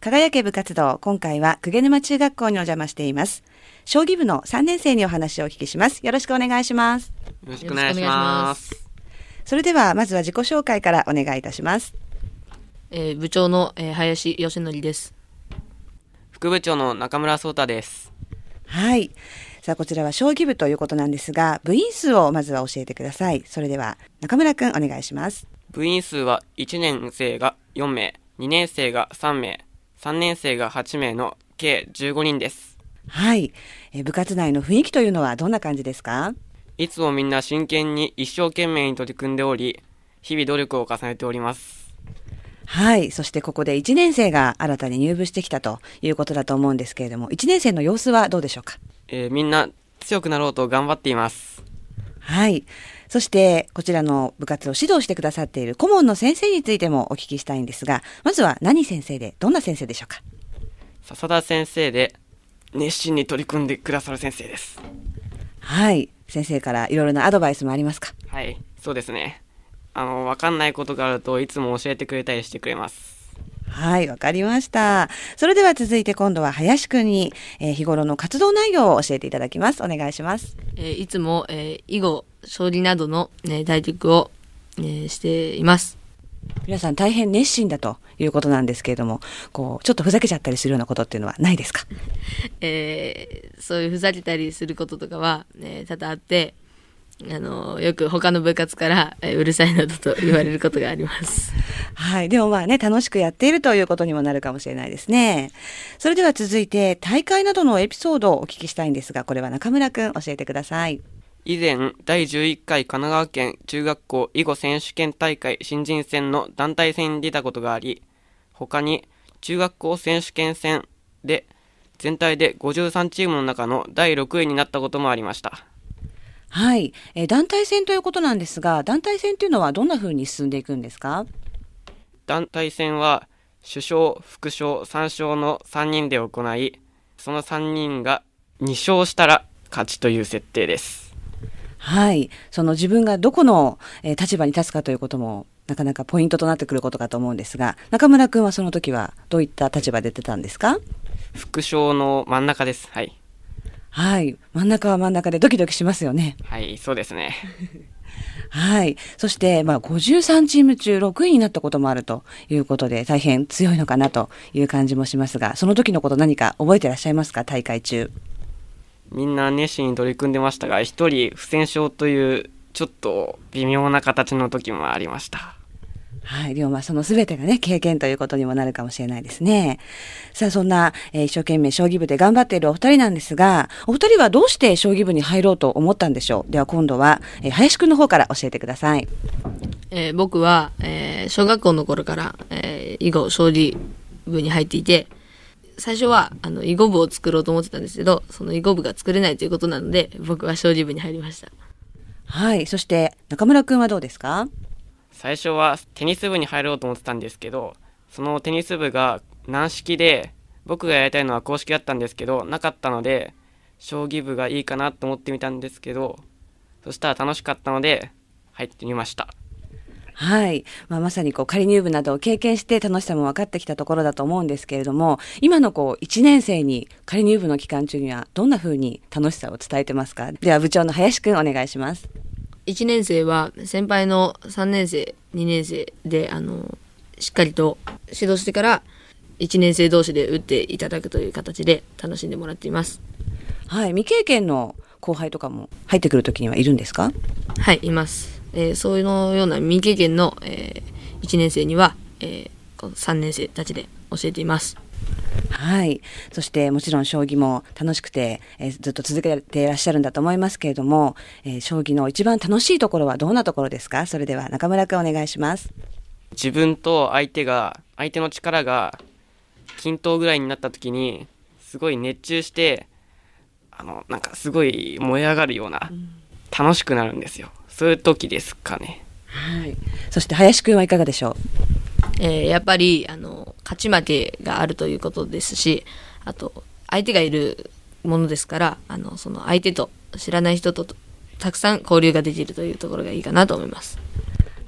輝け部活動、今回は鵠沼中学校にお邪魔しています。将棋部の3年生にお話をお聞きします。よろしくお願いします。 よろしくお願いします。 それではまずは自己紹介からお願いいたします。 部長の、林義則です。 副部長の中村壮太です。 はい。さあこちらは将棋部ということなんですが、部員数をまずは教えてください。それでは中村くんお願いします。 部員数は1年生が4名、2年生が3名、3年生が8名の計15人です。 はい。部活内の雰囲気というのはどんな感じですか？ いつもみんな真剣に一生懸命に取り組んでおり、日々努力を重ねております。 はい。そしてここで1年生が新たに入部してきたということだと思うんですけれども、1年生の様子はどうでしょうか？ みんな強くなろうと頑張っています。 はい。そしてこちらの部活を指導してくださっている顧問の先生についてもお聞きしたいんですが、まずは何先生でどんな先生でしょうか？ 笹田先生で熱心に取り組んでくださる先生です。 はい。先生からいろいろなアドバイスもありますか？ はい、そうですね。わかんないことがあるといつも教えてくれたりしてくれます。 はい、わかりました。それでは続いて今度は林くんに、日頃の活動内容を教えていただきます。お願いします。 いつも、囲碁、将棋などの、対局を、しています。 皆さん大変熱心だということなんですけれども、こうちょっとふざけちゃったりするようなことっていうのはないですか？ そういうふざけたりすることとかは、多々あって、よく他の部活から、うるさいなどと言われることがあります。 はい。でもまあね、楽しくやっているということにもなるかもしれないですね。それでは続いて大会などのエピソードをお聞きしたいんですが、これは中村くん教えてください。 以前、第11回神奈川県中学校囲碁選手権大会新人戦の団体戦に出たことがあり、他に中学校選手権戦で全体で53チームの中の第6位になったこともありました。 はい。団体戦ということなんですが、団体戦というのはどんな風に進んでいくんですか？ 団体戦は主将、副将、3将の3人で行い、その3人が2勝したら勝ちという設定です。 はい。その自分がどこの、立場に立つかということもなかなかポイントとなってくることかと思うんですが、中村くんはその時はどういった立場で出てたんですか？ 副将の真ん中です。はい。 はい。真ん中は真ん中でドキドキしますよね。 はい、そうですね。 はい。そして、53チーム中6位になったこともあるということで、大変強いのかなという感じもしますが、その時のこと何か覚えてらっしゃいますか？大会中。 みんな熱心に取り組んでましたが、一人不戦勝というちょっと微妙な形の時もありました。 はい。でもその全てがね、経験ということにもなるかもしれないですね。さあ、そんな、一生懸命将棋部で頑張っているお二人なんですが、お二人はどうして将棋部に入ろうと思ったんでしょう？では今度は、林くんの方から教えてください。 僕は、小学校の頃から、囲碁、将棋部に入っていて、最初は囲碁部を作ろうと思ってたんですけど、その囲碁部が作れないということなので、僕は将棋部に入りました。 はい。そして中村くんはどうですか？ 最初はテニス部に入ろうと思ってたんですけど、そのテニス部が軟式で、僕がやりたいのは公式だったんですけど、なかったので将棋部がいいかなと思ってみたんですけど、そしたら楽しかったので入ってみました。 はい。まさに仮入部などを経験して楽しさも分かってきたところだと思うんですけれども、今の1年生に仮入部の期間中にはどんな風に楽しさを伝えてますか？では部長の林くんお願いします。 1年生は先輩の3年生、2年生で、しっかりと指導してから1年生同士で打っていただくという形で楽しんでもらっています。 はい。未経験の後輩とかも入ってくるときにはいるんですか？ はい、います。そういうような未経験の、1年生には、3年生たちで教えています。 はい。そしてもちろん将棋も楽しくて、ずっと続けていらっしゃるんだと思いますけれども、将棋の一番楽しいところはどんなところですか？それでは中村くんお願いします。 自分と相手の力が均等ぐらいになった時にすごい熱中して、なんかすごい燃え上がるような、楽しくなるんですよ。そういう時ですかね。 はい。そして林くんはいかがでしょう？ やっぱり勝ち負けがあるということですし、あと相手がいるものですから、その相手と知らない人とたくさん交流ができるというところがいいかなと思います。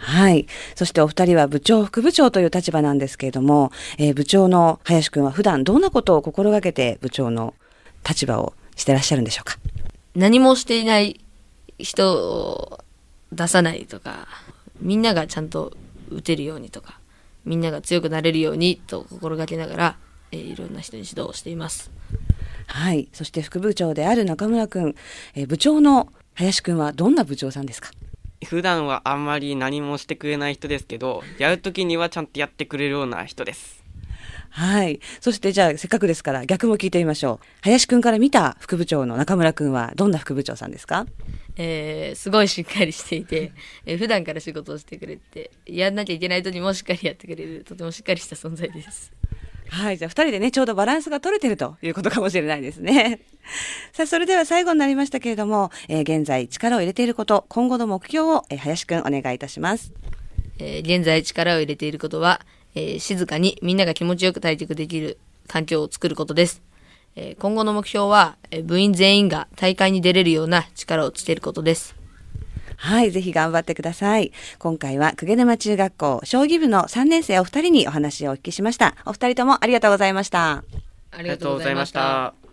はい。そしてお二人は部長、副部長という立場なんですけれども、部長の林くんは普段どんなことを心がけて部長の立場をしてらっしゃるんでしょうか？ 何もしていない人を出さないとか、みんながちゃんと打てるようにとか、みんなが強くなれるようにと心がけながら、いろんな人に指導をしています。 はい。そして副部長である中村くん、部長の林くんはどんな部長さんですか？ 普段はあんまり何もしてくれない人ですけど、やるときにはちゃんとやってくれるような人です。 はい。そしてじゃあせっかくですから逆も聞いてみましょう。林くんから見た副部長の中村くんはどんな副部長さんですか？ すごいしっかりしていて、普段から仕事をしてくれて、やんなきゃいけない時にもしっかりやってくれる、とてもしっかりした存在です。 はい。じゃあ二人でね、ちょうどバランスが取れてるということかもしれないですね。さあ、それでは最後になりましたけれども、現在力を入れていること、今後の目標を、林くんお願いいたします。 現在力を入れていることは、静かにみんなが気持ちよく対局できる環境を作ることです。今後の目標は、部員全員が大会に出れるような力をつけることです。 はい、ぜひ頑張ってください。今回は鵠沼中学校将棋部の3年生お二人にお話をお聞きしました。お二人ともありがとうございました。 ありがとうございました。